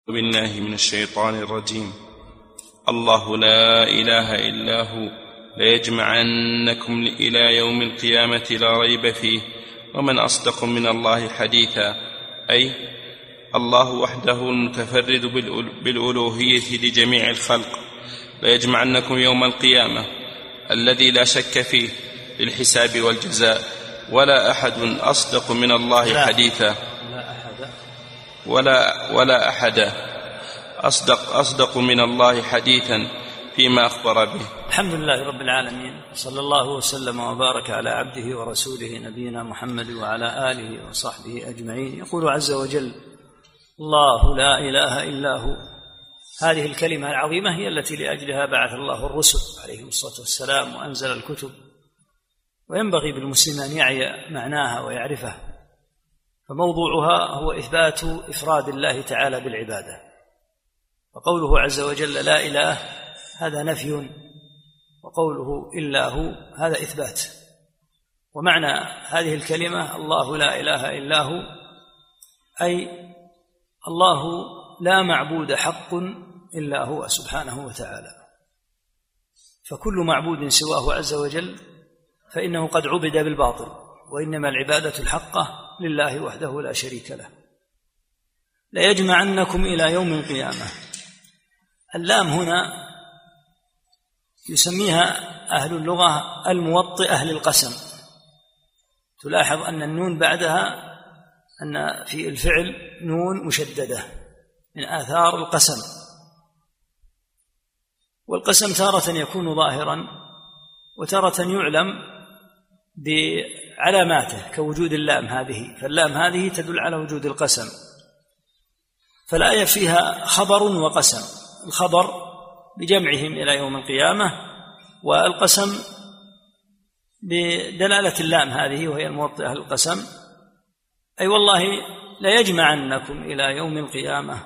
بالله من الشيطان الرجيم. الله لا إله إلا هو ليجمعنكم إلى يوم القيامة لا ريب فيه ومن أصدق من الله حديثا، أي الله وحده المتفرد بالألوهية لجميع الخلق ليجمعنكم يوم القيامة الذي لا شك فيه للحساب والجزاء، ولا أحد أصدق من الله حديثا ولا أحد أصدق من الله حديثا فيما أخبر به. الحمد لله رب العالمين، صلى الله وسلم وبارك على عبده ورسوله نبينا محمد وعلى آله وصحبه أجمعين. يقول عز وجل: الله لا إله إلا هو. هذه الكلمة العظيمة هي التي لأجلها بعث الله الرسل عليهم الصلاة والسلام وأنزل الكتب، وينبغي بالمسلم أن يعي معناها ويعرفه. فموضوعها هو إثبات إفراد الله تعالى بالعبادة، وقوله عز وجل لا إله هذا نفي، وقوله إلا هو هذا إثبات. ومعنى هذه الكلمة الله لا إله إلا هو أي الله لا معبود حق إلا هو سبحانه وتعالى، فكل معبود سواه عز وجل فإنه قد عبد بالباطل، وإنما العبادة الحقة لله وحده لا شريك له. ليجمعنكم إلى يوم القيامة. اللام هنا يسميها أهل اللغة الموطئة للقسم. تلاحظ أن النون بعدها أن في الفعل نون مشددة من آثار القسم، والقسم تارة يكون ظاهرا وتارة يعلم بعلاماته كوجود اللام هذه، فاللام هذه تدل على وجود القسم. فالآية فيها خبر وقسم، الخبر بجمعهم إلى يوم القيامة، والقسم بدلالة اللام هذه وهي الموطئة للقسم، أي والله ليجمعنكم إلى يوم القيامة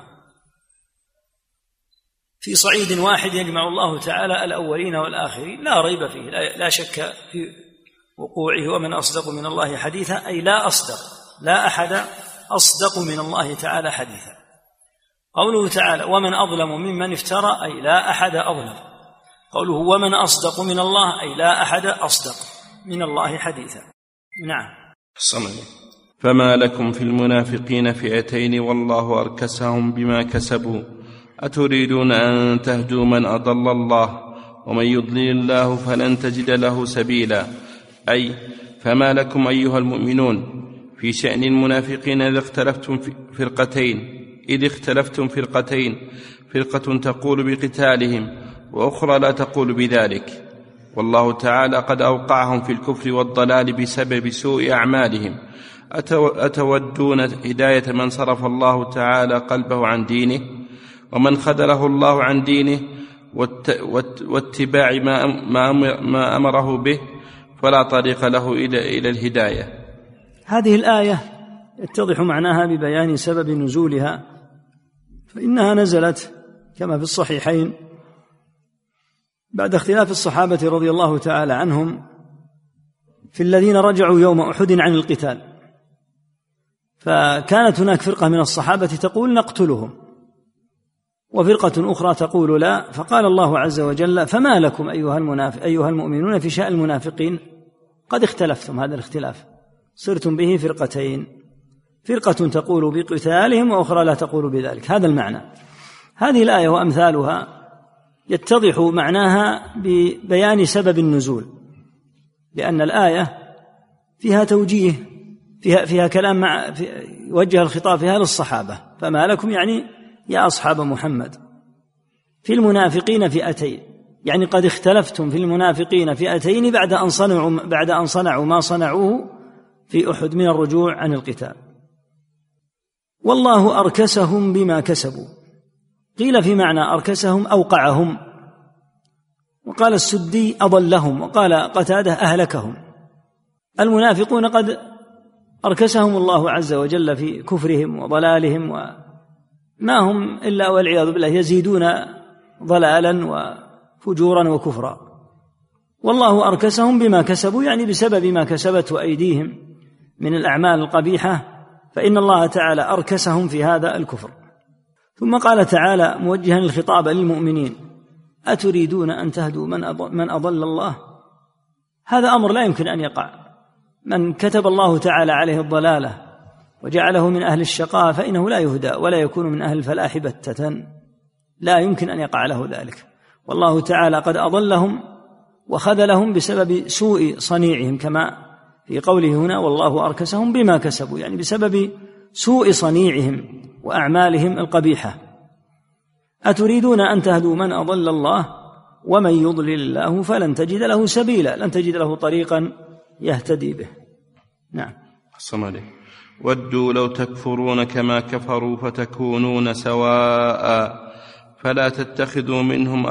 في صعيد واحد يجمع الله تعالى الأولين والآخرين لا ريب فيه، لا شك في وقوعه. ومن أصدق من الله حديثا أي لا أحد أصدق من الله تعالى حديثا. قوله تعالى ومن أظلم ممن افترى أي لا أحد أظلم. قوله ومن أصدق من الله أي لا أحد أصدق من الله حديثا. نعم. فما لكم في المنافقين فئتين والله أركسهم بما كسبوا أتريدون أن تهدوا من أضل الله ومن يضلل الله فلن تجد له سبيلا. أي فما لكم أيها المؤمنون في شأن المنافقين إذ اختلفتم فرقتين، فرقة تقول بقتالهم وأخرى لا تقول بذلك، والله تعالى قد أوقعهم في الكفر والضلال بسبب سوء أعمالهم. أتودون هداية من صرف الله تعالى قلبه عن دينه ومن خذله الله عن دينه واتباع ما أمره به فلا طريق له إلى الهداية. هذه الآية يتضح معناها ببيان سبب نزولها، فإنها نزلت كما في الصحيحين بعد اختلاف الصحابة رضي الله تعالى عنهم في الذين رجعوا يوم أحد عن القتال، فكانت هناك فرقة من الصحابة تقول نقتلهم، وفرقة أخرى تقول لا. فقال الله عز وجل فما لكم أيها المؤمنون في شأن المنافقين قد اختلفتم، هذا الاختلاف صرتم به فرقتين، فرقة تقول بقتالهم وأخرى لا تقول بذلك. هذا المعنى. هذه الآية وأمثالها يتضح معناها ببيان سبب النزول، لأن الآية فيها توجيه، فيها كلام يوجه الخطاب فيها للصحابة. فما لكم يعني يا أصحاب محمد في المنافقين فئتين، يعني قد اختلفتم في المنافقين فئتين بعد أن صنعوا ما صنعوه في أحد من الرجوع عن القتال. والله أركسهم بما كسبوا، قيل في معنى أركسهم أوقعهم، وقال السدي أضلهم، وقال قتادة أهلكهم. المنافقون قد أركسهم الله عز وجل في كفرهم وضلالهم، وما هم إلا والعياذ بالله يزيدون ضلالا وفجورا وكفرا. والله أركسهم بما كسبوا يعني بسبب ما كسبته أيديهم من الأعمال القبيحة، فإن الله تعالى أركسهم في هذا الكفر. ثم قال تعالى موجها الخطاب للمؤمنين: أتريدون أن تهدوا من أضل الله؟ هذا أمر لا يمكن أن يقع. من كتب الله تعالى عليه الضلالة وجعله من أهل الشقاء فإنه لا يهدى ولا يكون من أهل الفلاح بتة، لا يمكن أن يقع له ذلك. والله تعالى قد أضلهم وخذلهم بسبب سوء صنيعهم، كما في قوله هنا: والله أركسهم بما كسبوا، يعني بسبب سوء صنيعهم وأعمالهم القبيحة. أتريدون أن تهدوا من أضل الله ومن يضلل الله فلن تجد له سبيلا، لن تجد له طريقا يهتدي به. نعم. أحسن عليك. ودوا لو تكفرون كما كفروا فتكونون سواء فلا تتخذوا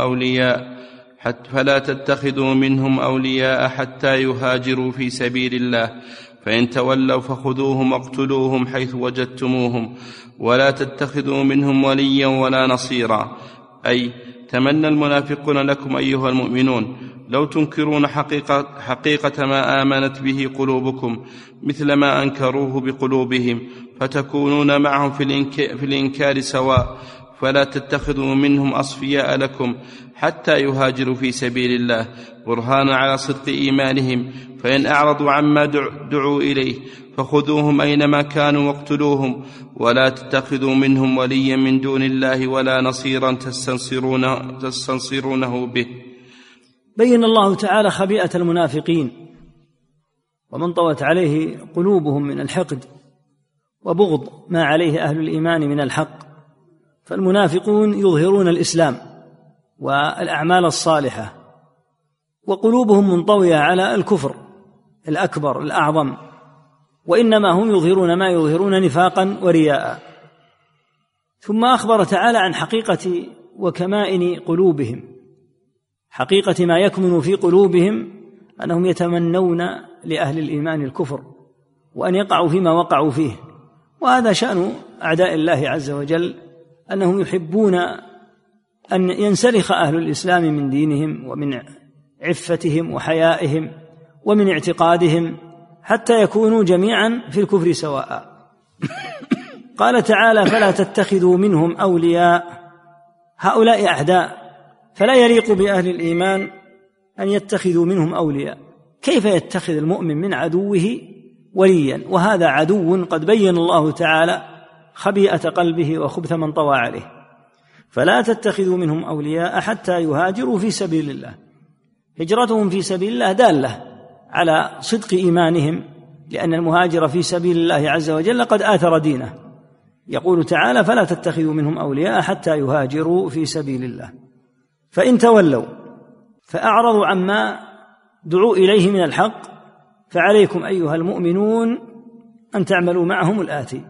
منهم أولياء حتى يهاجروا في سبيل الله، فإن تولوا فخذوهم واقتلوهم حيث وجدتموهم ولا تتخذوا منهم وليا ولا نصيرا. أي تمنى المنافقون لكم أيها المؤمنون لو تنكرون حقيقة ما آمنت به قلوبكم مثل ما أنكروه بقلوبهم، فتكونون معهم في الإنكار سواء، فلا تتخذوا منهم أصفياء لكم حتى يهاجروا في سبيل الله برهانا على صدق إيمانهم، فإن أعرضوا عما دعوا إليه فخذوهم أينما كانوا واقتلوهم، ولا تتخذوا منهم وليا من دون الله ولا نصيرا تستنصرونه به. بين الله تعالى خبيئة المنافقين ومن طوت عليه قلوبهم من الحقد وبغض ما عليه أهل الإيمان من الحق. فالمنافقون يظهرون الإسلام والأعمال الصالحة وقلوبهم منطوية على الكفر الأكبر الأعظم، وإنما هم يظهرون ما يظهرون نفاقا ورياء. ثم أخبر تعالى عن حقيقة وكمائن قلوبهم، حقيقة ما يكمن في قلوبهم أنهم يتمنون لأهل الإيمان الكفر وأن يقعوا فيما وقعوا فيه. وهذا شأن أعداء الله عز وجل، أنهم يحبون أن ينسلخ أهل الإسلام من دينهم ومن عفتهم وحيائهم ومن اعتقادهم حتى يكونوا جميعا في الكفر سواء. قال تعالى: فلا تتخذوا منهم أولياء، هؤلاء أعداء، فلا يليق بأهل الإيمان أن يتخذوا منهم أولياء. كيف يتخذ المؤمن من عدوه وليا وهذا عدو قد بين الله تعالى خبيئة قلبه وخبث من طوى عليه؟ فلا تتخذوا منهم أولياء حتى يهاجروا في سبيل الله. هجرتهم في سبيل الله دالة على صدق إيمانهم، لأن المهاجر في سبيل الله عز وجل قد آثر دينه. يقول تعالى: فلا تتخذوا منهم أولياء حتى يهاجروا في سبيل الله. فإن تولوا فأعرضوا عما دعوا إليه من الحق، فعليكم أيها المؤمنون أن تعملوا معهم الآتي: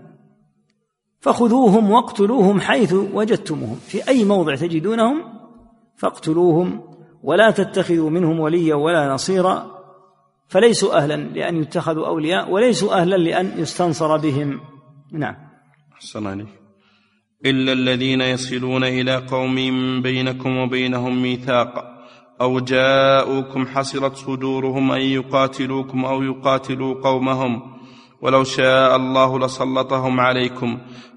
فخذوهم واقتلوهم حيث وجدتموهم، في أي موضع تجدونهم فاقتلوهم ولا تتخذوا منهم وليا ولا نصيرا، فليسوا أهلا لأن يتخذوا أولياء وليسوا أهلا لأن يستنصر بهم. نعم. أحسن عليك. إلا الذين يصلون إلى قوم بينكم وبينهم ميثاق أو جاءوكم حصرت صدورهم أن يقاتلوكم أو يقاتلوا قومهم، ولو شاء الله لسلطهم عليكم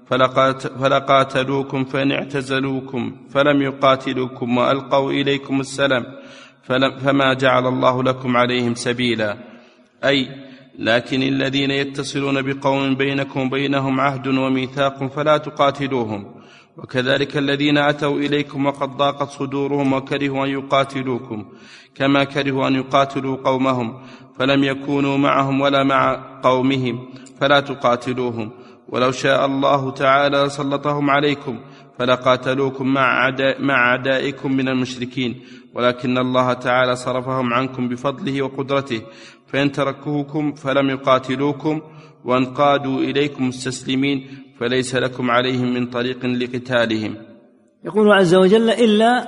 فلقاتلوكم، فإن اعتزلوكم فلم يقاتلوكم وألقوا إليكم السلام فما جعل الله لكم عليهم سبيلا. أي لكن الذين يتصلون بقوم بينكم وبينهم عهد وميثاق فلا تقاتلوهم، وكذلك الذين أتوا إليكم وقد ضاقت صدورهم وكرهوا أن يقاتلوكم كما كرهوا أن يقاتلوا قومهم، فلم يكونوا معهم ولا مع قومهم فلا تقاتلوهم، ولو شاء الله تعالى سلطهم عليكم فلقاتلوكم مع أعدائكم من المشركين، ولكن الله تعالى صرفهم عنكم بفضله وقدرته، فإن تركوكم فلم يقاتلوكم وانقادوا إليكم مستسلمين فليس لكم عليهم من طريق لقتالهم. يقول عز وجل: إلا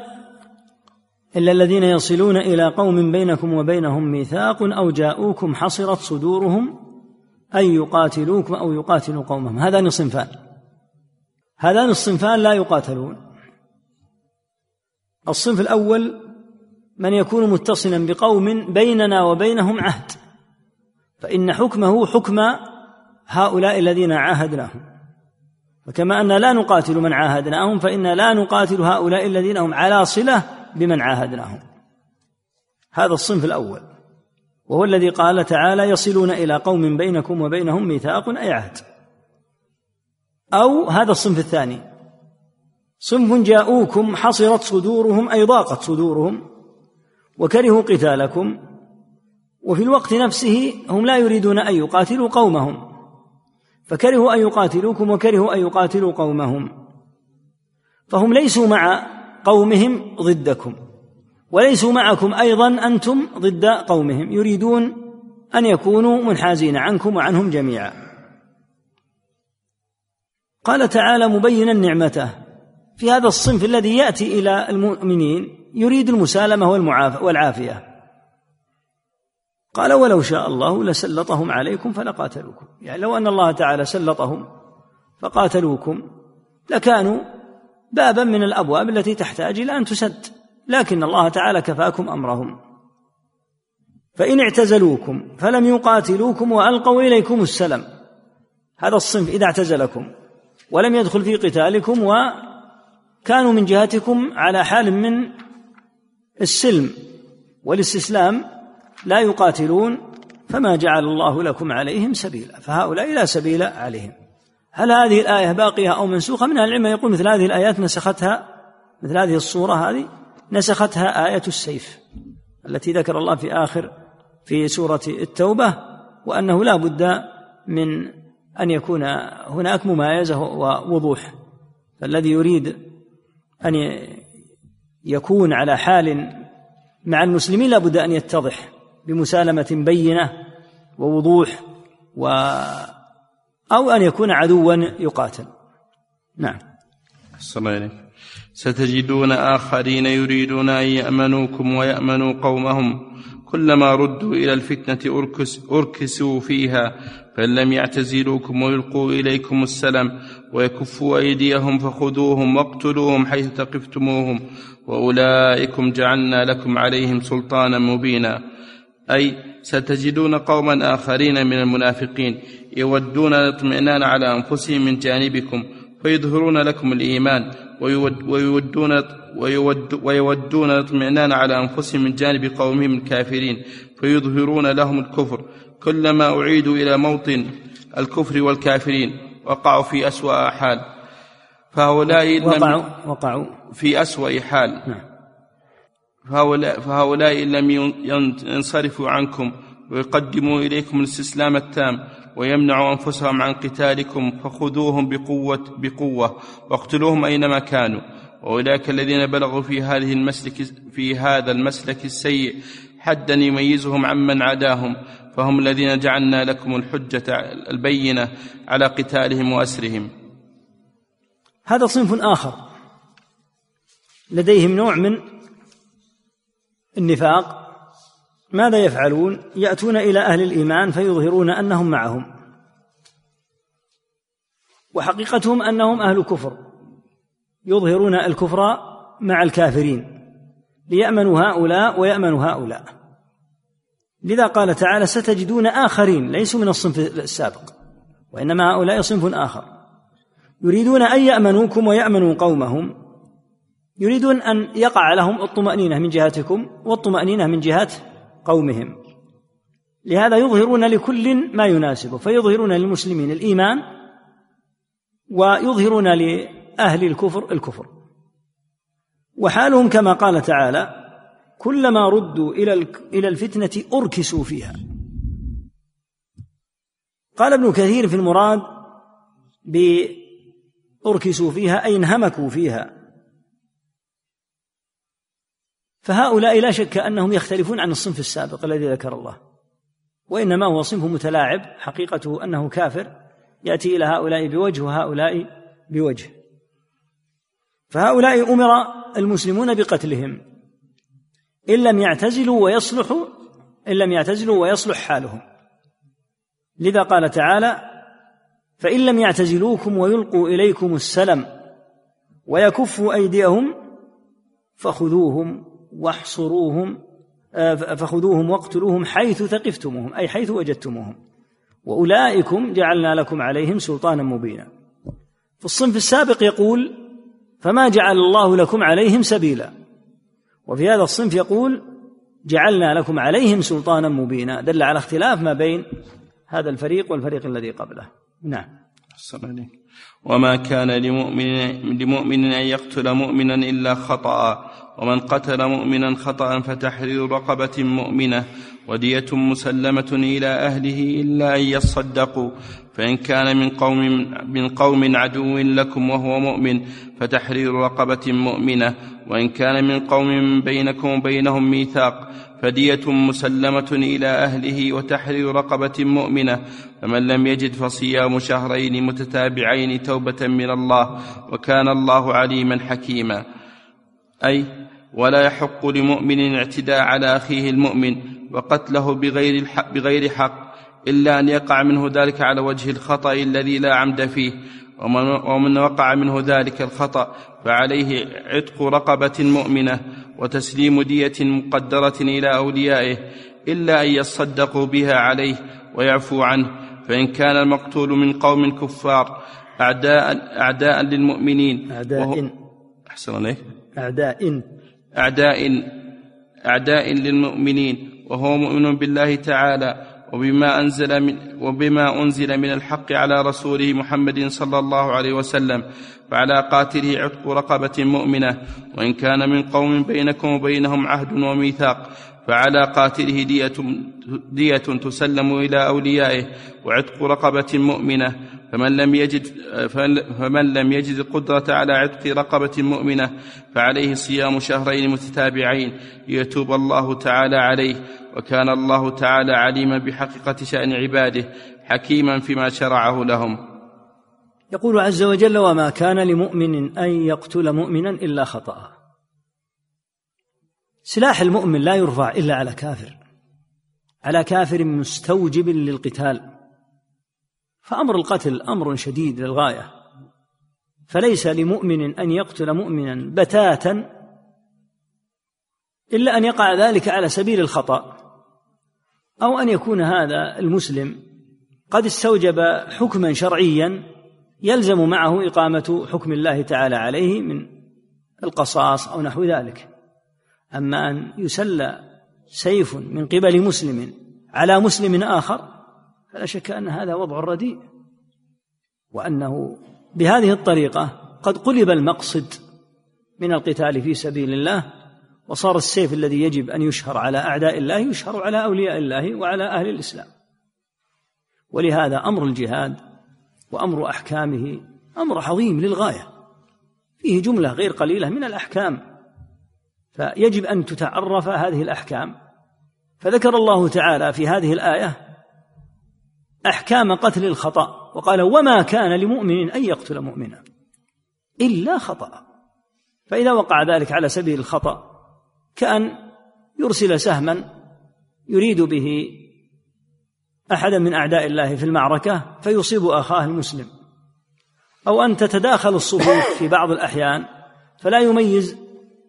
الذين يصلون إلى قوم بينكم وبينهم ميثاق أو جاءوكم حصرت صدورهم أن يقاتلوكم أو يقاتلوا قومهم. هذان الصنفان لا يقاتلون. الصنف الأول من يكون متصلا بقوم بيننا وبينهم عهد، فإن حكمه حكم هؤلاء الذين عاهدناهم، فكما أن لا نقاتل من عاهدناهم فإن لا نقاتل هؤلاء الذين هم على صلة بمن عاهدناهم. هذا الصنف الأول، وهو الذي قال تعالى: يصلون إلى قوم بينكم وبينهم ميثاق أي عهد. أو هذا الصنف الثاني، صنف جاءوكم حصرت صدورهم أي ضاقت صدورهم وكرهوا قتالكم، وفي الوقت نفسه هم لا يريدون أن يقاتلوا قومهم، فكرهوا أن يقاتلوكم وكرهوا أن يقاتلوا قومهم، فهم ليسوا مع قومهم ضدكم، وليسوا معكم أيضا أنتم ضد قومهم، يريدون أن يكونوا منحازين عنكم وعنهم جميعا. قال تعالى مبينا نعمته في هذا الصنف الذي يأتي إلى المؤمنين يريد المسالمة والعافية. قال: ولو شاء الله لسلطهم عليكم فلقاتلوكم. يعني لو أن الله تعالى سلطهم فقاتلوكم لكانوا بابا من الأبواب التي تحتاج إلى أن تسد، لكن الله تعالى كفاكم أمرهم. فإن اعتزلوكم فلم يقاتلوكم وألقوا إليكم السلم، هذا الصنف إذا اعتزلكم ولم يدخل في قتالكم وكانوا من جهتكم على حال من السلم والاستسلام لا يقاتلون، فما جعل الله لكم عليهم سبيلا، فهؤلاء لا سبيل عليهم. هل هذه الآية باقية أو منسوخة؟ من العلم يقول مثل هذه الآيات نسختها، مثل هذه الصورة هذه نسختها آية السيف التي ذكر الله في سورة التوبة، وأنه لا بد من أن يكون هناك ممايزة ووضوح، فالذي يريد أن يكون على حال مع المسلمين لا بد أن يتضح بمسالمة بينة ووضوح، أو أن يكون عدوا يقاتل. نعم. ستجدون آخرين يريدون أن يأمنوكم ويأمنوا قومهم كلما ردوا إلى الفتنة أركسوا فيها، فإن لم يعتزلوكم ويلقوا إليكم السلم ويكفوا أيديهم فخذوهم واقتلوهم حيث ثقفتموهم، وأولئكم جعلنا لكم عليهم سلطانا مبينا. أي ستجدون قوما آخرين من المنافقين يودون الاطمئنان على أنفسهم من جانبكم فيظهرون لكم الإيمان، ويودون الاطمئنان على أنفسهم من جانب قومهم الكافرين فيظهرون لهم الكفر. كلما أعيدوا إلى موطن الكفر والكافرين وقعوا في أسوأ حال، وقعوا في أسوأ حال. فهؤلاء لم ينصرفوا عنكم ويقدموا إليكم الاستسلام التام ويمنعوا أنفسهم عن قتالكم، فخذوهم بقوة واقتلوهم أينما كانوا. وأولئك الذين بلغوا في هذا المسلك السيء حدا يميزهم عمن عداهم، فهم الذين جعلنا لكم الحجة البينة على قتالهم وأسرهم. هذا صنف آخر لديهم نوع من النفاق. ماذا يفعلون؟ يأتون إلى أهل الإيمان فيظهرون أنهم معهم، وحقيقتهم أنهم أهل كفر، يظهرون الكفر مع الكافرين ليأمنوا هؤلاء ويأمنوا هؤلاء. لذا قال تعالى: ستجدون آخرين، ليسوا من الصنف السابق، وإنما هؤلاء صنف آخر يريدون أن يأمنوكم ويأمنوا قومهم، يريدون أن يقع لهم الطمأنينة من جهتكم والطمأنينة من جهة قومهم، لهذا يظهرون لكل ما يناسبه، فيظهرون للمسلمين الإيمان ويظهرون لأهل الكفر. وحالهم كما قال تعالى: كلما ردوا إلى الفتنة أركسوا فيها. قال ابن كثير في المراد بأركسوا فيها أي انهمكوا فيها. فهؤلاء لا شك أنهم يختلفون عن الصنف السابق الذي ذكر الله، وإنما هو صنف متلاعب، حقيقته أنه كافر يأتي إلى هؤلاء بوجه وهؤلاء بوجه. فهؤلاء أمر المسلمون بقتلهم إن لم يعتزلوا ويصلح حالهم. لذا قال تعالى: فإن لم يعتزلوكم ويلقوا إليكم السلم ويكفوا أيديهم فخذوهم واقتلوهم حيث ثقفتموهم أي حيث وجدتموهم، وأولئكم جعلنا لكم عليهم سلطانا مبينا. في الصنف السابق يقول فما جعل الله لكم عليهم سبيلا، وفي هذا الصنف يقول جعلنا لكم عليهم سلطانا مبينا، دل على اختلاف ما بين هذا الفريق والفريق الذي قبله. نعم. وما كان لمؤمن أن يقتل مؤمنا إلا خطأ، ومن قتل مؤمنا خطأ فتحرير رقبة مؤمنة ودية مسلمة إلى أهله إلا أن يصدقوا، فإن كان من قوم عدو لكم وهو مؤمن فتحرير رقبة مؤمنة، وإن كان من قوم بينكم وبينهم ميثاق فدية مسلمة إلى أهله وتحرير رقبة مؤمنة، فمن لم يجد فصيام شهرين متتابعين توبة من الله، وكان الله عليما حكيما. أي ولا يحق لمؤمن الاعتداء على أخيه المؤمن وقتله بغير حق إلا أن يقع منه ذلك على وجه الخطأ الذي لا عمد فيه، ومن وقع منه ذلك الخطأ فعليه عتق رقبة مؤمنة وتسليم دية مقدرة إلى أوليائه إلا أن يصدقوا بها عليه ويعفو عنه. فإن كان المقتول من قوم كفار أعداء للمؤمنين أعداء للمؤمنين وهو مؤمن بالله تعالى وبما أنزل من الحق على رسوله محمد صلى الله عليه وسلم، فعلى قاتله عتق رقبة مؤمنة. وإن كان من قوم بينكم وبينهم عهد وميثاق فعلى قاتله دية تسلم إلى أوليائه وعتق رقبة مؤمنة. فمن لم يجد القدرة على عتق رقبة مؤمنة فعليه صيام شهرين متتابعين ليتوب الله تعالى عليه، وكان الله تعالى عليما بحقيقة شأن عباده حكيما فيما شرعه لهم. يقول عز وجل وما كان لمؤمن أن يقتل مؤمنا إلا خطأ. سلاح المؤمن لا يرفع إلا على كافر مستوجب للقتال، فأمر القتل أمر شديد للغاية، فليس لمؤمن أن يقتل مؤمنا بتاتا إلا أن يقع ذلك على سبيل الخطأ، أو أن يكون هذا المسلم قد استوجب حكما شرعيا يلزم معه إقامة حكم الله تعالى عليه من القصاص أو نحو ذلك. أما أن يسلى سيف من قبل مسلم على مسلم آخر فلا شك أن هذا وضع رديء، وأنه بهذه الطريقة قد قلب المقصد من القتال في سبيل الله، وصار السيف الذي يجب أن يشهر على أعداء الله يشهر على أولياء الله وعلى أهل الإسلام. ولهذا أمر الجهاد وأمر أحكامه أمر عظيم للغاية، فيه جملة غير قليلة من الأحكام، فيجب أن تتعرف هذه الأحكام. فذكر الله تعالى في هذه الآية أحكام قتل الخطأ، وقال وما كان لمؤمن أن يقتل مؤمنا إلا خطأ. فإذا وقع ذلك على سبيل الخطأ كأن يرسل سهما يريد به أحدا من أعداء الله في المعركة فيصيب أخاه المسلم، أو أن تتداخل الصفوف في بعض الأحيان فلا يميز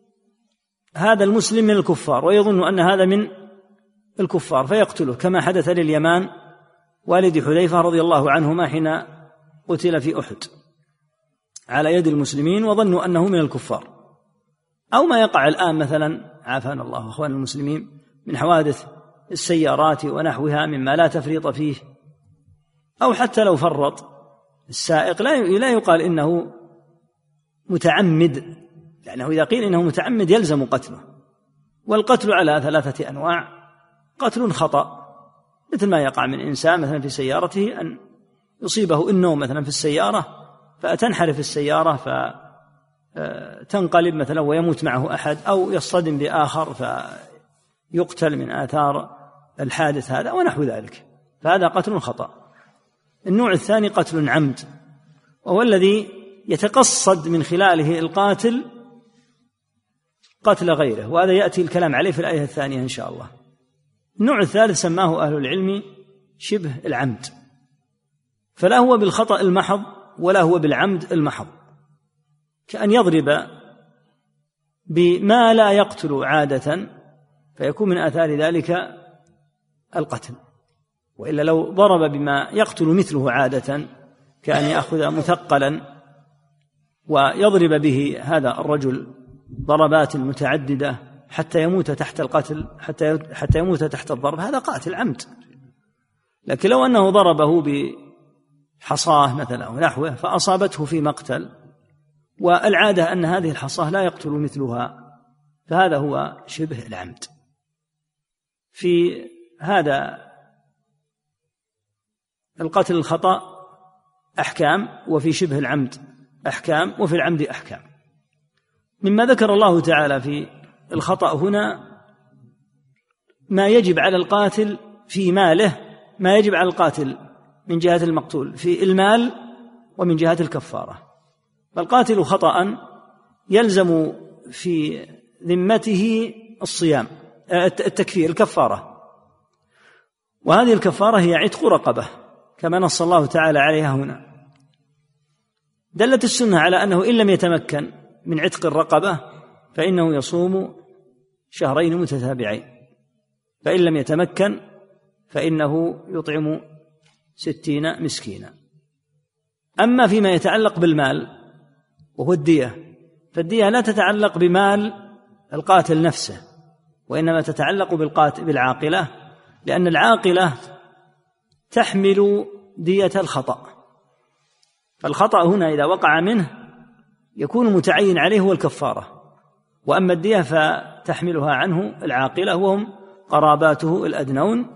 هذا المسلم من الكفار ويظن أن هذا من الكفار فيقتله، كما حدث لليمان والد حذيفة رضي الله عنهما حين قتل في أحد على يد المسلمين وظنوا أنه من الكفار. أو ما يقع الآن مثلا عافانا الله أخوان المسلمين من حوادث السيارات ونحوها مما لا تفريط فيه، أو حتى لو فرط السائق لا يقال إنه متعمد، لأنه إذا قيل إنه متعمد يلزم قتله. والقتل على 3 أنواع: قتل خطأ مثل ما يقع من إنسان مثلا في سيارته أن يصيبه النوم مثلا في السيارة فتنحرف السيارة فتنقلب مثلا ويموت معه أحد، أو يصطدم بآخر فيقتل من آثار الحادث هذا ونحو ذلك، فهذا قتل خطأ. النوع الثاني قتل عمد، وهو الذي يتقصد من خلاله القاتل قتل غيره، وهذا يأتي الكلام عليه في الآية الثانية إن شاء الله. النوع الثالث سماه أهل العلم شبه العمد، فلا هو بالخطأ المحض ولا هو بالعمد المحض، كأن يضرب بما لا يقتل عادة فيكون من آثار ذلك القتل، وإلا لو ضرب بما يقتل مثله عادة كأن يأخذ مثقلا ويضرب به هذا الرجل ضربات متعددة حتى يموت تحت القتل، حتى يموت تحت الضرب، هذا قاتل عمد. لكن لو أنه ضربه بحصاه مثلا أو نحوه فأصابته في مقتل، والعادة أن هذه الحصاه لا يقتل مثلها، فهذا هو شبه العمد. في هذا القتل الخطأ أحكام، وفي شبه العمد أحكام، وفي العمد أحكام. مما ذكر الله تعالى في الخطأ هنا ما يجب على القاتل في ماله، ما يجب على القاتل من جهة المقتول في المال ومن جهة الكفارة. فالقاتل خطأ يلزم في ذمته الصيام، التكفير، الكفارة، وهذه الكفارة هي عتق رقبة كما نص الله تعالى عليها هنا. دلت السنة على أنه إن لم يتمكن من عتق الرقبة فإنه يصوم شهرين متتابعين، فإن لم يتمكن فإنه يطعم 60 مسكينا. أما فيما يتعلق بالمال وهو الدية، فالدية لا تتعلق بمال القاتل نفسه، وإنما تتعلق بالعاقلة، لأن العاقلة تحمل دية الخطأ، فالخطأ هنا إذا وقع منه يكون متعين عليه هو الكفارة، وأما الدية فتحملها عنه العاقلة وهم قراباته الأدنون.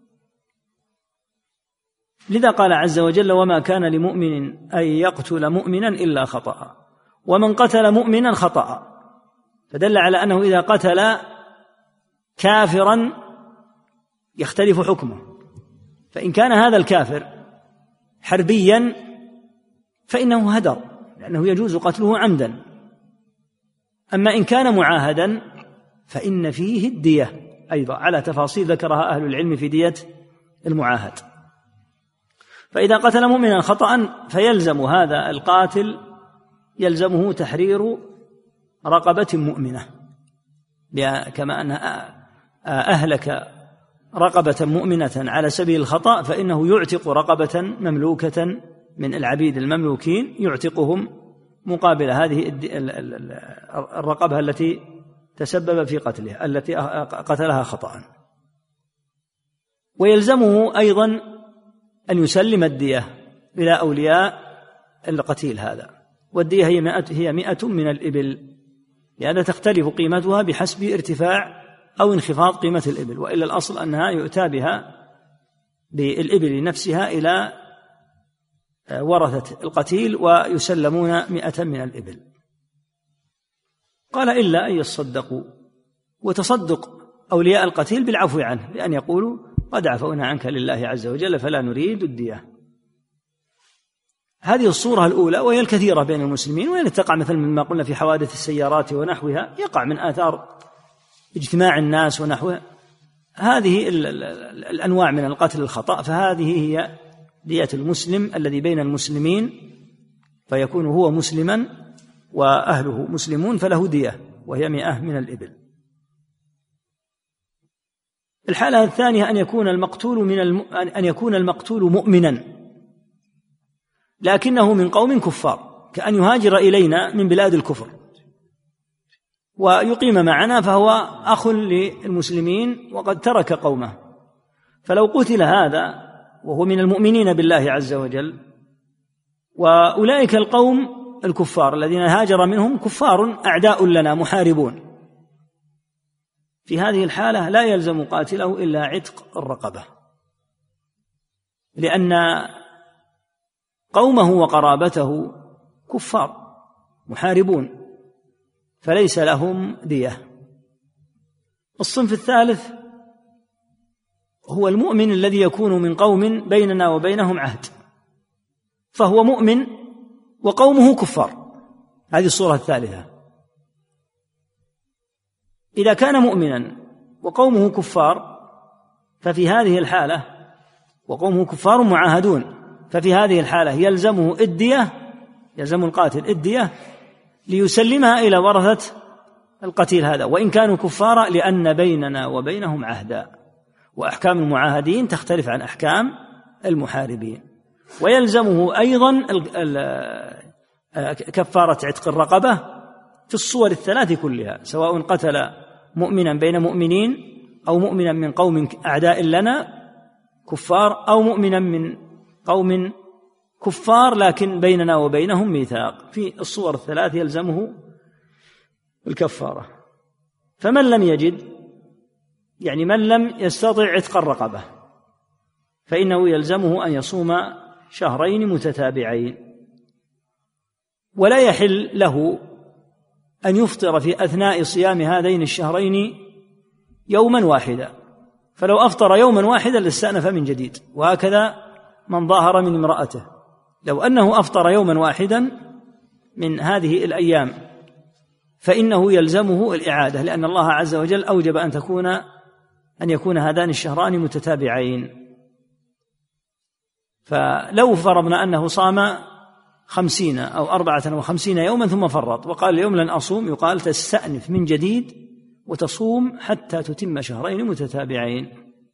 لذا قال عز وجل: وما كان لمؤمن أن يقتل مؤمنا إلا خطأ، ومن قتل مؤمنا خطأ، فدل على أنه إذا قتل كافرا يختلف حكمه، فإن كان هذا الكافر حربيا فإنه هدر، لأنه يجوز قتله عمدا. أما إن كان معاهدا فإن فيه الدية أيضا على تفاصيل ذكرها أهل العلم في دية المعاهد. فإذا قتل مؤمنا خطأ فيلزم هذا القاتل يلزمه تحرير رقبة مؤمنة، كما أن أهلك رقبة مؤمنة على سبيل الخطأ فإنه يعتق رقبة مملوكة من العبيد المملوكين، يعتقهم مقابل هذه الرقبة التي تسبب في قتلها، التي قتلها خطأ. ويلزمه أيضا أن يسلم الدية إلى أولياء القتيل هذا، والدية هي 100 من الإبل، لأنها تختلف قيمتها بحسب ارتفاع أو انخفاض قيمة الإبل، وإلا الأصل أنها يؤتى بها بالإبل نفسها إلى ورثة القتيل ويسلمون 100 من الإبل. قال: إلا أن يصدقوا، وتصدق أولياء القتيل بالعفو عنه، بأن يقولوا: قد عفونا عنك لله عز وجل فلا نريد الدية. هذه الصورة الأولى، وهي الكثيرة بين المسلمين، وهي تقع مثل مما قلنا في حوادث السيارات ونحوها، يقع من آثار اجتماع الناس ونحوها هذه الأنواع من القتل الخطأ، فهذه هي دية المسلم الذي بين المسلمين، فيكون هو مسلما وأهله مسلمون فله دية وهي 100 من الإبل. الحالة الثانية أن يكون المقتول مؤمنا لكنه من قوم كفار، كأن يهاجر إلينا من بلاد الكفر ويقيم معنا فهو أخ للمسلمين وقد ترك قومه، فلو قتل هذا وهو من المؤمنين بالله عز وجل، وأولئك القوم الكفار الذين هاجر منهم كفار أعداء لنا محاربون، في هذه الحالة لا يلزم قاتله إلا عتق الرقبة، لأن قومه وقرابته كفار محاربون فليس لهم دية. الصنف الثالث هو المؤمن الذي يكون من قوم بيننا وبينهم عهد، فهو مؤمن وقومه كفار، هذه الصورة الثالثة. إذا كان مؤمنا وقومه كفار ففي هذه الحالة، وقومه كفار معاهدون، ففي هذه الحالة يلزمه الدية، يلزم القاتل الدية ليسلمها إلى ورثة القتيل هذا وإن كانوا كفارا، لأن بيننا وبينهم عهدا، وأحكام المعاهدين تختلف عن أحكام المحاربين. ويلزمه أيضا كفارة عتق الرقبة في الصور الثلاث كلها، سواء قتل مؤمنا بين مؤمنين أو مؤمنا من قوم أعداء لنا كفار، أو مؤمنا من قوم كفار لكن بيننا وبينهم ميثاق، في الصور الثلاث يلزمه الكفارة. فمن لم يجد، يعني من لم يستطع عتق الرقبة، فإنه يلزمه أن يصوم شهرين متتابعين، ولا يحل له أن يفطر في أثناء صيام هذين الشهرين يوما واحدا، فلو أفطر يوما واحدا لاستأنف من جديد. وهكذا من ظاهر من امرأته، لو أنه أفطر يوما واحدا من هذه الأيام فإنه يلزمه الإعادة، لأن الله عز وجل أوجب أن يكون هذان الشهران متتابعين. فلو فرضنا أنه صام 50 أو 54 يوما ثم فرط وقال اليوم لن أصوم، يقال تستأنف من جديد وتصوم حتى تتم شهرين متتابعين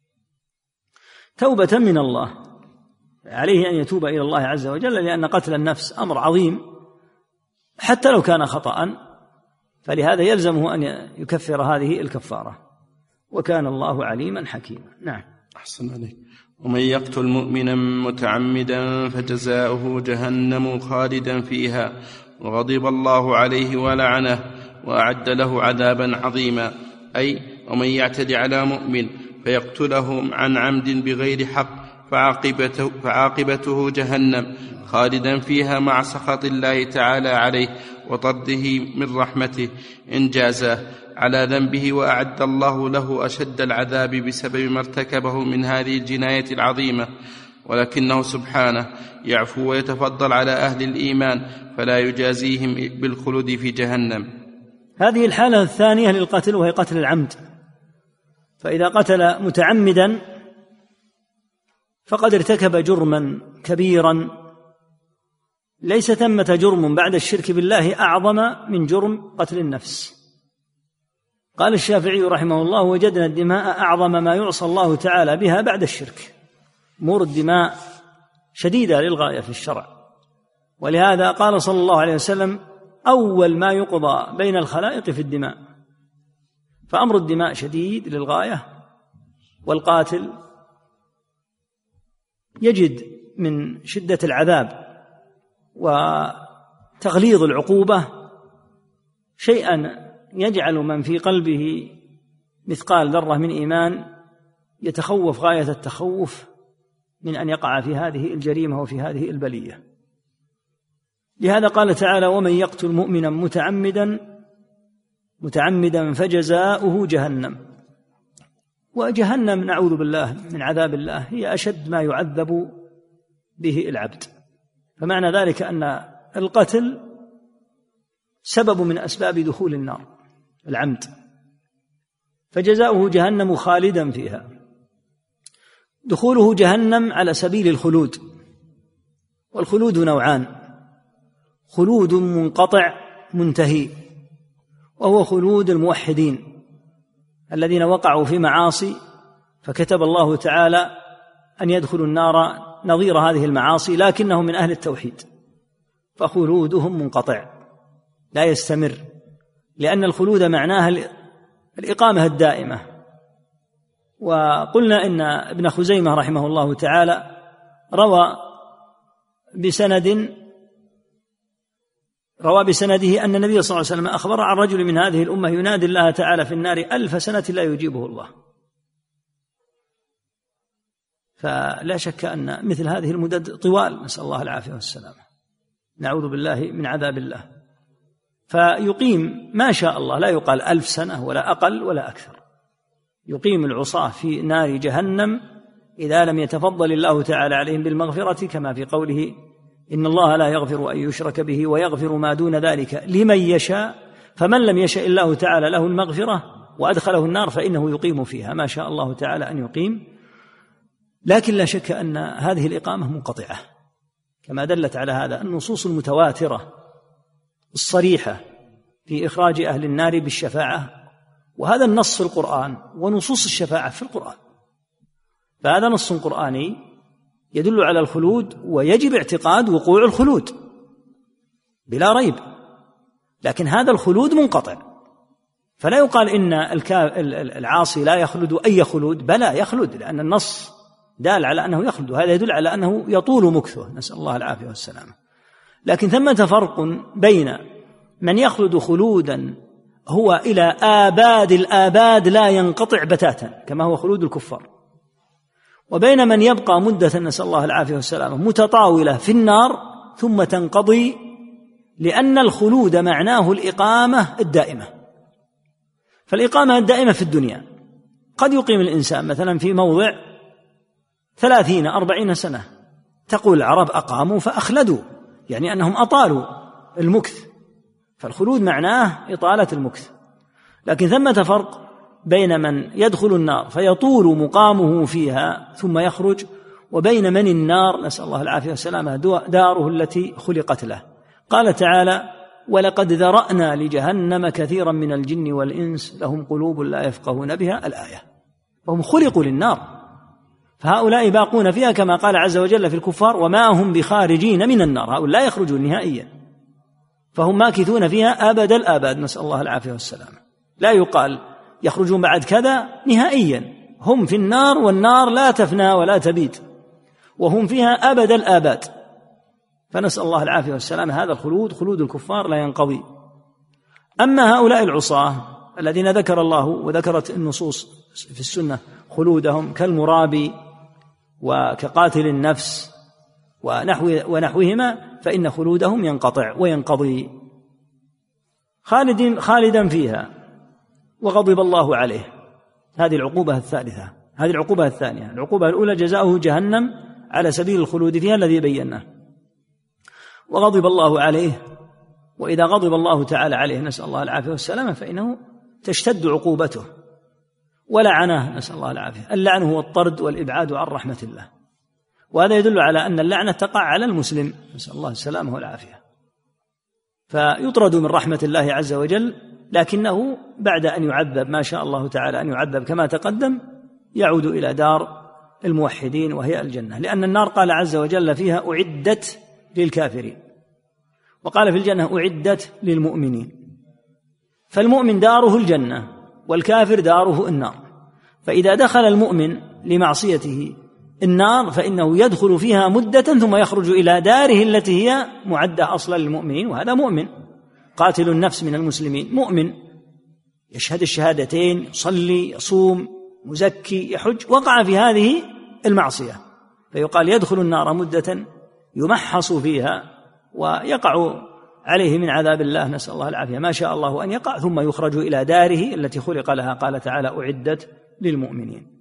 توبة من الله. عليه أن يتوب إلى الله عز وجل، لأن قتل النفس أمر عظيم حتى لو كان خطأ، فلهذا يلزمه أن يكفر هذه الكفارة، وكان الله عليما حكيما. نعم. أحسن عليك. ومن يقتل مؤمنا متعمدا فجزاؤه جهنم خالدا فيها وغضب الله عليه ولعنه وأعد له عذابا عظيما. أي ومن يعتدي على مؤمن فيقتله عن عمد بغير حق فعاقبته جهنم خالدا فيها مع سخط الله تعالى عليه وطرده من رحمته إن جازاه على ذنبه، وأعد الله له أشد العذاب بسبب ما ارتكبه من هذه الجناية العظيمة، ولكنه سبحانه يعفو ويتفضل على أهل الإيمان فلا يجازيهم بالخلود في جهنم. هذه الحالة الثانية للقتل، وهي قتل العمد. فإذا قتل متعمدا فقد ارتكب جرما كبيرا، ليس ثمة جرم بعد الشرك بالله أعظم من جرم قتل النفس. قال الشافعي رحمه الله: وجدنا الدماء أعظم ما يعصى الله تعالى بها بعد الشرك. أمور الدماء شديدة للغاية في الشرع، ولهذا قال صلى الله عليه وسلم: أول ما يقضى بين الخلائق في الدماء. فأمر الدماء شديد للغاية، والقاتل يجد من شدة العذاب وتغليظ العقوبة شيئا يجعل من في قلبه مثقال ذرة من إيمان يتخوف غاية التخوف من أن يقع في هذه الجريمة وفي هذه البلية. لهذا قال تعالى: ومن يقتل مؤمنا متعمدا فجزاؤه جهنم. وجهنم نعوذ بالله من عذاب الله هي أشد ما يعذب به العبد، فمعنى ذلك أن القتل سبب من أسباب دخول النار، العمد، فجزاؤه جهنم خالدا فيها. دخوله جهنم على سبيل الخلود، والخلود نوعان: خلود منقطع منتهي، وهو خلود الموحدين الذين وقعوا في معاصي فكتب الله تعالى أن يدخلوا النار نظير هذه المعاصي، لكنهم من أهل التوحيد، فخلودهم منقطع لا يستمر، لأن الخلود معناها الإقامة الدائمة. وقلنا إن ابن خزيمة رحمه الله تعالى روى بسنده أن النبي صلى الله عليه وسلم أخبر عن رجل من هذه الأمة ينادي الله تعالى في النار 1000 سنة لا يجيبه الله. فلا شك أن مثل هذه المدد طوال، نسأل الله العافية والسلامة، نعوذ بالله من عذاب الله. فيقيم ما شاء الله، لا يقال 1000 سنة ولا أقل ولا أكثر، يقيم العصاة في نار جهنم إذا لم يتفضل الله تعالى عليهم بالمغفرة، كما في قوله: إن الله لا يغفر أن يشرك به ويغفر ما دون ذلك لمن يشاء، فمن لم يشاء الله تعالى له المغفرة وأدخله النار فإنه يقيم فيها ما شاء الله تعالى أن يقيم. لكن لا شك أن هذه الإقامة منقطعة، كما دلت على هذا النصوص المتواترة الصريحة في إخراج أهل النار بالشفاعة، وهذا النص في القرآن، ونصوص الشفاعة في القرآن، فهذا نص قرآني يدل على الخلود، ويجب اعتقاد وقوع الخلود، بلا ريب، لكن هذا الخلود منقطع، فلا يقال إن العاصي لا يخلد أي خلود، بلى يخلد، لأن النص دال على أنه يخلد، وهذا يدل على أنه يطول مكثه، نسأل الله العافية والسلامة. لكن ثمة فرق بين من يخلد خلودا هو إلى آباد الآباد لا ينقطع بتاتا كما هو خلود الكفار، وبين من يبقى مدة، نسأل الله العافية والسلامة، متطاولة في النار ثم تنقضي، لأن الخلود معناه الإقامة الدائمة. فالإقامة الدائمة في الدنيا قد يقيم الإنسان مثلا في موضع 30-40 سنة، تقول العرب أقاموا فأخلدوا، يعني أنهم أطالوا المكث، فالخلود معناه إطالة المكث. لكن ثمة فرق بين من يدخل النار فيطول مقامه فيها ثم يخرج، وبين من النار، نسأل الله العافية والسلامة، داره التي خلقت له. قال تعالى: ولقد ذرأنا لجهنم كثيرا من الجن والإنس لهم قلوب لا يفقهون بها، الآية. وهم خلقوا للنار، فهؤلاء باقون فيها كما قال عز وجل في الكفار: وما هم بخارجين من النار، هؤلاء لا يخرجون نهائيا، فهم ماكثون فيها أبد الآباد، نسأل الله العافية والسلامة. لا يقال يخرجون بعد كذا نهائيا، هم في النار، والنار لا تفنى ولا تبيد، وهم فيها أبد الآباد، فنسأل الله العافية والسلامة. هذا الخلود خلود الكفار لا ينقضي. أما هؤلاء العصاة الذين ذكر الله وذكرت النصوص في السنة خلودهم كالمرابي وكقاتل النفس ونحوهما، فإن خلودهم ينقطع وينقضي. خالدا فيها وغضب الله عليه، هذه العقوبة الثالثة. هذه العقوبة الثانية. العقوبة الأولى جزاؤه جهنم على سبيل الخلود فيها الذي بيناه، وغضب الله عليه. وإذا غضب الله تعالى عليه، نسأل الله العافية والسلامة، فإنه تشتد عقوبته، ولعنه، نسأل الله العافية. اللعن هو الطرد والإبعاد عن رحمة الله، وهذا يدل على أن اللعنة تقع على المسلم، نسأل الله السلامة والعافية، فيطرد من رحمة الله عز وجل، لكنه بعد أن يعذب ما شاء الله تعالى أن يعذب كما تقدم، يعود إلى دار الموحدين وهي الجنة، لأن النار قال عز وجل فيها أعدت للكافرين، وقال في الجنة أعدت للمؤمنين. فالمؤمن داره الجنة والكافر داره النار، فإذا دخل المؤمن لمعصيته النار فإنه يدخل فيها مدة ثم يخرج إلى داره التي هي معدة أصلا للمؤمنين، وهذا مؤمن. قاتل النفس من المسلمين مؤمن، يشهد الشهادتين، يصلي، يصوم، مزكي، يحج، وقع في هذه المعصية، فيقال يدخل النار مدة يمحص فيها ويقع عليه من عذاب الله، نسأل الله العافية، ما شاء الله أن يقع، ثم يخرج إلى داره التي خلق لها. قال تعالى أعدت للمؤمنين،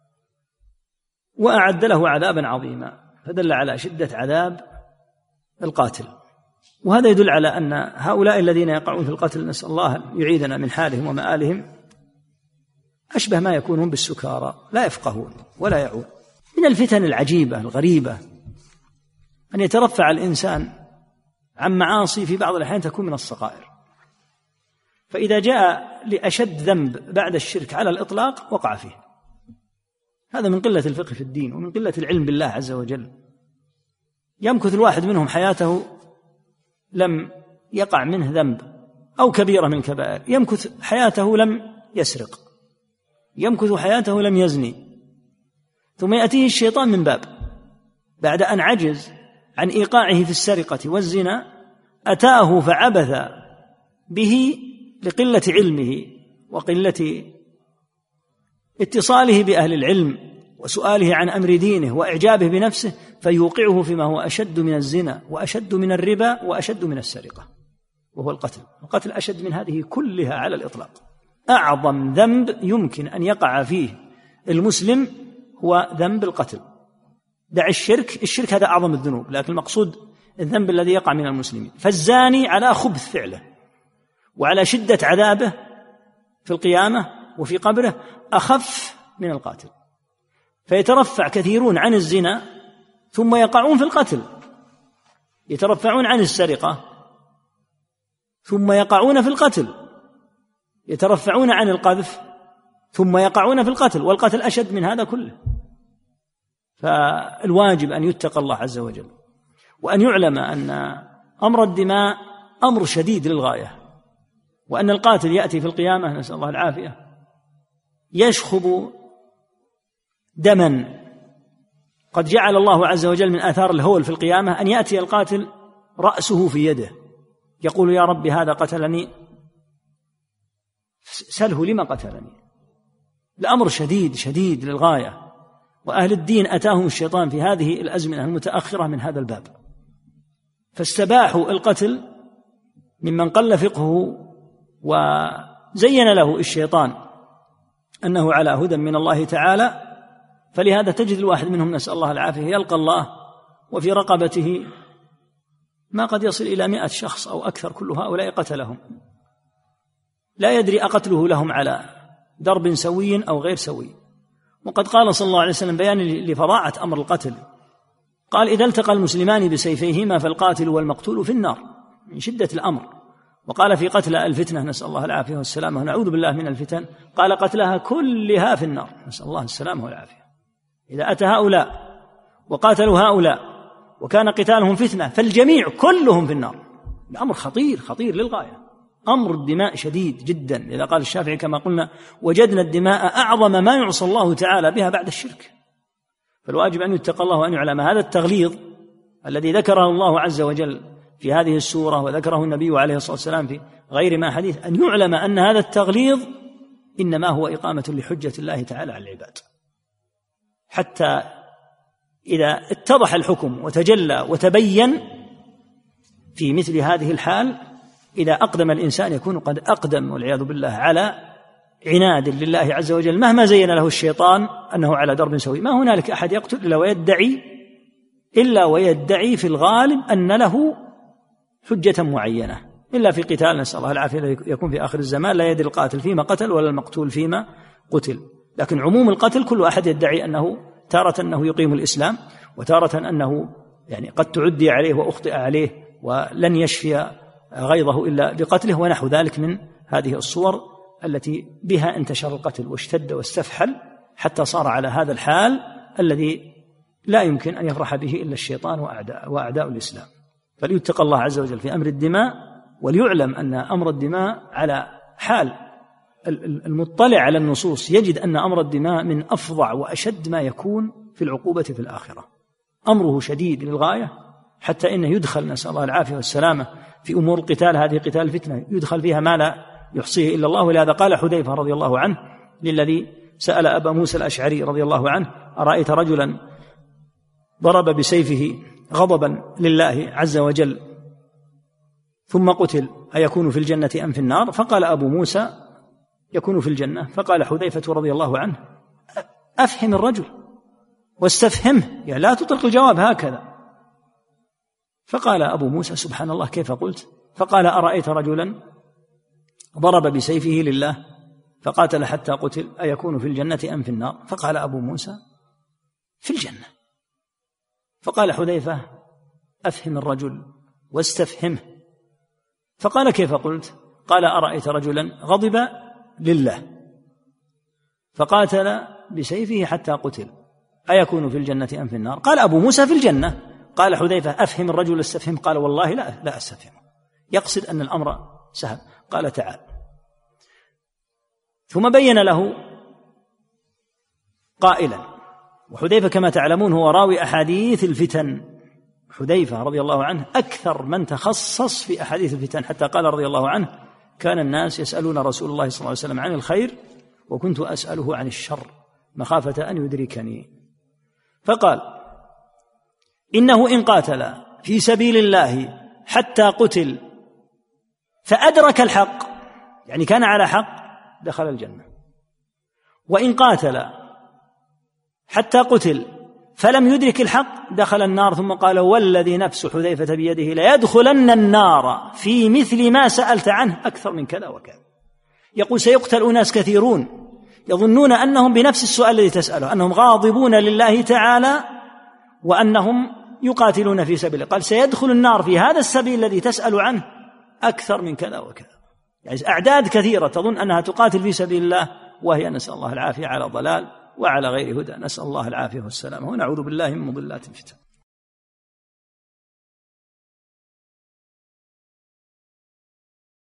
وأعد له عذابا عظيما، فدل على شدة عذاب القاتل. وهذا يدل على أن هؤلاء الذين يقعون في القتل، نسأل الله يعيذنا من حالهم ومآلهم، أشبه ما يكونون بالسكارى، لا يفقهون ولا يعون. من الفتن العجيبة الغريبة أن يترفع الإنسان عن معاصي في بعض الأحيان تكون من الصغائر، فإذا جاء لأشد ذنب بعد الشرك على الإطلاق وقع فيه. هذا من قلة الفقه في الدين ومن قلة العلم بالله عز وجل. يمكث الواحد منهم حياته لم يقع منه ذنب أو كبيرة من الكبائر، يمكث حياته لم يسرق، يمكث حياته لم يزني، ثم يأتيه الشيطان من باب بعد أن عجز عن إيقاعه في السرقة والزنا، أتاه فعبث به لقلة علمه وقلة اتصاله بأهل العلم وسؤاله عن أمر دينه وإعجابه بنفسه، فيوقعه فيما هو أشد من الزنا وأشد من الربا وأشد من السرقة، وهو القتل. القتل أشد من هذه كلها على الإطلاق. أعظم ذنب يمكن أن يقع فيه المسلم هو ذنب القتل. دع الشرك هذا أعظم الذنوب، لكن المقصود الذنب الذي يقع من المسلمين. فالزاني على خبث فعله وعلى شدة عذابه في القيامة وفي قبره أخف من القاتل، فيترفع كثيرون عن الزنا ثم يقعون في القتل، يترفعون عن السرقة ثم يقعون في القتل، يترفعون عن القذف ثم يقعون في القتل، والقتل أشد من هذا كله. فالواجب أن يتقى الله عز وجل، وأن يعلم أن أمر الدماء أمر شديد للغاية، وأن القاتل يأتي في القيامة نسأل الله العافية يشخب دما. قد جعل الله عز وجل من آثار الهول في القيامة أن يأتي القاتل رأسه في يده يقول يا رب هذا قتلني سله لما قتلني. الأمر شديد للغاية، وأهل الدين أتاهم الشيطان في هذه الأزمنة المتأخرة من هذا الباب، فاستباحوا القتل ممن قل فقهه وزين له الشيطان أنه على هدى من الله تعالى. فلهذا تجد الواحد منهم نسأل الله العافية يلقى الله وفي رقبته ما قد يصل إلى 100 شخص أو أكثر، كل هؤلاء قتلهم، لا يدري أقتله لهم على درب سوي أو غير سوي. وقد قال صلى الله عليه وسلم بيان لفظاعة أمر القتل، قال إذا التقى المسلمان بسيفيهما فالقاتل والمقتول في النار من شدة الأمر. وقال في قتل الفتنة نسأل الله العافية والسلامة ونعوذ بالله من الفتن، قال قتلها كلها في النار نسأل الله السلامة والعافية. إذا أتى هؤلاء وقاتلوا هؤلاء وكان قتالهم فتنة فالجميع كلهم في النار. الأمر خطير للغاية، أمر الدماء شديد جدا. إذا قال الشافعي كما قلنا وجدنا الدماء أعظم ما يعصى الله تعالى بها بعد الشرك، فالواجب أن يتقى الله وأن يعلم هذا التغليظ الذي ذكره الله عز وجل في هذه السورة وذكره النبي عليه الصلاة والسلام في غير ما حديث، أن يعلم أن هذا التغليظ إنما هو إقامة لحجة الله تعالى على العباد، حتى إذا اتضح الحكم وتجلى وتبين في مثل هذه الحال، إذا أقدم الإنسان يكون قد أقدم والعياذ بالله على عناد لله عز وجل مهما زين له الشيطان أنه على درب سوي. ما هنالك أحد يقتل إلا ويدعي في الغالب أن له حجة معينة، إلا في قتال نسأل الله العافية يكون في آخر الزمان لا يدري القاتل فيما قتل ولا المقتول فيما قتل. لكن عموم القتل كل أحد يدعي أنه تارة أنه يقيم الإسلام، وتارة أنه يعني قد تعدي عليه وأخطئ عليه ولن يشفي غيظه إلا بقتله، ونحو ذلك من هذه الصور التي بها انتشر القتل واشتد واستفحل حتى صار على هذا الحال الذي لا يمكن أن يفرح به إلا الشيطان وأعداء الإسلام. فليتقى الله عز وجل في أمر الدماء، وليعلم أن أمر الدماء على حال المطلع على النصوص يجد أن أمر الدماء من أفظع وأشد ما يكون في العقوبة في الآخرة. أمره شديد للغاية، حتى إنه يدخل نسأل الله العافية والسلامة في أمور القتال، هذه قتال الفتنة يدخل فيها ما لا يحصيه إلا الله. ولهذا قال حذيفة رضي الله عنه للذي سأل أبا موسى الأشعري رضي الله عنه أرأيت رجلا ضرب بسيفه غضبا لله عز وجل ثم قتل أيكون في الجنة أم في النار؟ فقال أبو موسى يكون في الجنة. فقال حذيفة رضي الله عنه أفهم الرجل واستفهمه، يعني لا تطلق الجواب هكذا. فقال أبو موسى سبحان الله كيف قلت؟ فقال أرأيت رجلا ضرب بسيفه لله فقاتل حتى قتل أيكون في الجنة أم في النار؟ فقال أبو موسى في الجنة. فقال حذيفة أفهم الرجل واستفهمه. فقال كيف قلت؟ قال أرأيت رجلا غضب لله فقاتل بسيفه حتى قتل أيكون في الجنة أم في النار؟ قال أبو موسى في الجنة. قال حذيفة أفهم الرجل استفهم؟ قال والله لا أستفهم، يقصد أن الأمر سهل. قال تعال. ثم بين له قائلا، وحذيفة كما تعلمون هو راوي أحاديث الفتن، حذيفة رضي الله عنه أكثر من تخصص في أحاديث الفتن، حتى قال رضي الله عنه كان الناس يسألون رسول الله صلى الله عليه وسلم عن الخير وكنت أسأله عن الشر مخافة أن يدركني. فقال إنه إن قاتل في سبيل الله حتى قتل فأدرك الحق، يعني كان على حق، دخل الجنة. وإن قاتل حتى قتل فلم يدرك الحق دخل النار. ثم قال والذي نفس حذيفة بيده ليدخلن النار في مثل ما سألت عنه أكثر من كذا وكذا. يقول سيقتل أناس كثيرون يظنون أنهم بنفس السؤال الذي تسأله، أنهم غاضبون لله تعالى وأنهم يقاتلون في سبيله. قال سيدخل النار في هذا السبيل الذي تسأل عنه أكثر من كذا وكذا، يعني أعداد كثيرة تظن أنها تقاتل في سبيل الله وهي نسأل الله العافية على ضلال وعلى غير هدى، نسأل الله العافية والسلامة ونعوذ بالله من مضلات الفتن.